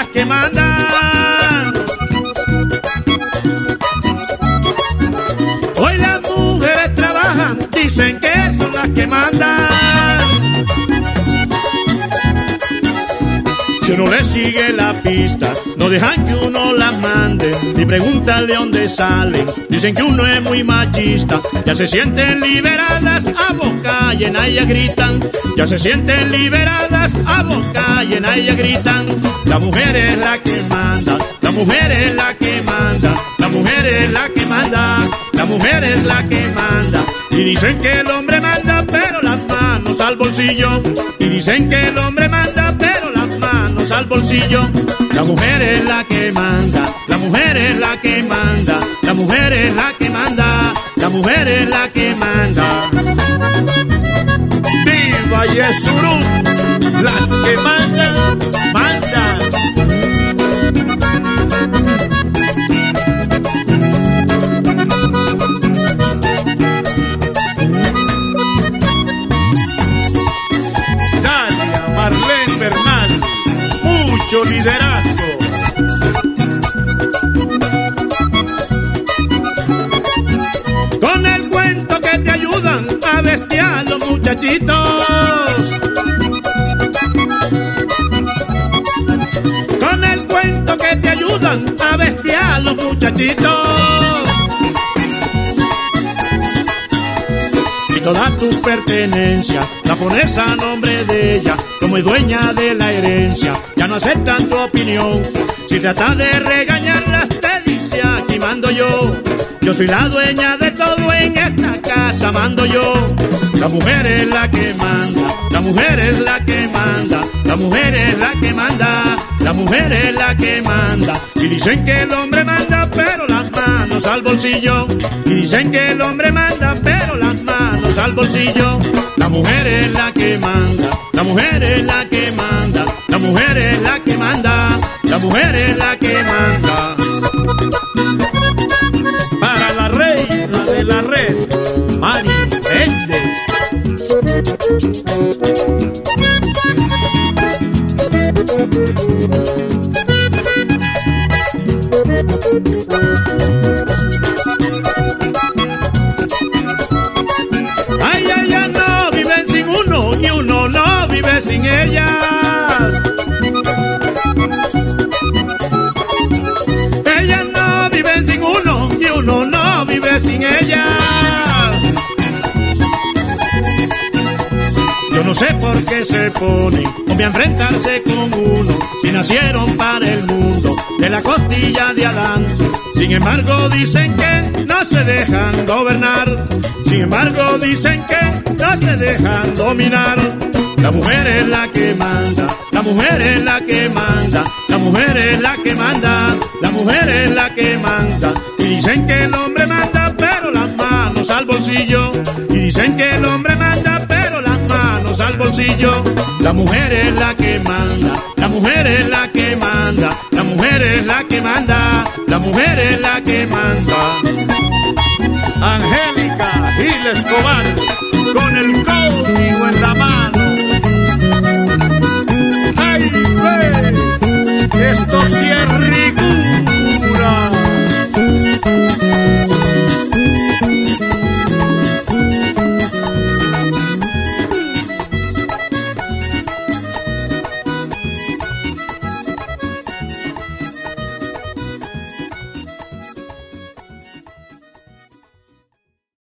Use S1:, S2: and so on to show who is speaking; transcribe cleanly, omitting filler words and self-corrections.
S1: las que mandan. Hoy las mujeres trabajan, dicen que son las que mandan. Si uno le sigue la pista, no dejan que uno las mande, ni preguntan de dónde salen. Dicen que uno es muy machista, ya se sienten liberadas, a boca llena ellas gritan. Ya se sienten liberadas, a boca llena ellas gritan. La mujer es la que manda, la mujer es la que manda, la mujer es la que manda, la mujer es la que manda. Y dicen que el hombre manda, pero las manos al bolsillo. Y dicen que el hombre manda, pero las manos al bolsillo. La mujer es la que manda, la mujer es la que manda, la mujer es la que manda, la mujer es la que manda.
S2: ¡Viva Yesurú! Las que mandan, mandan. Marlene Bernal, mucho liderazgo.
S1: Con el cuento que te ayudan a bestiar los muchachitos. Con el cuento que te ayudan a bestiar los muchachitos. Y toda tu pertenencia la pones a nombre de ella. Como es dueña de la herencia, ya no aceptan tu opinión. Si tratas de regañarlas, te dice aquí mando yo. Yo soy la dueña de todo en esta casa, mando yo. La mujer es la que manda, la mujer es la que manda, la mujer es la que manda, la mujer es la que manda. Y dicen que el hombre manda, pero las manos al bolsillo. Y dicen que el hombre manda, pero las manos al bolsillo. La mujer es la que manda, la mujer es la que manda, la mujer es la que manda, la mujer es la que manda.
S2: Para la reina de la red, Mari Méndez.
S1: Ay, ellas no viven sin uno y uno no vive sin ellas. Ellas no viven sin uno y uno no vive sin ellas. Yo no sé por qué se ponen a enfrentarse con uno, si nacieron para el mundo de la costilla de Adán. Sin embargo dicen que no se dejan gobernar. Sin embargo dicen que no se dejan dominar. La mujer es la que manda, la mujer es la que manda, la mujer es la que manda, la mujer es la que manda. Y dicen que el hombre manda, pero las manos al bolsillo. Y dicen que el hombre manda, pero las manos al bolsillo. La mujer es la que manda, la mujer es la que manda, la mujer es la que manda, la mujer es la que manda.
S2: Angélica Gil Escobar con el codo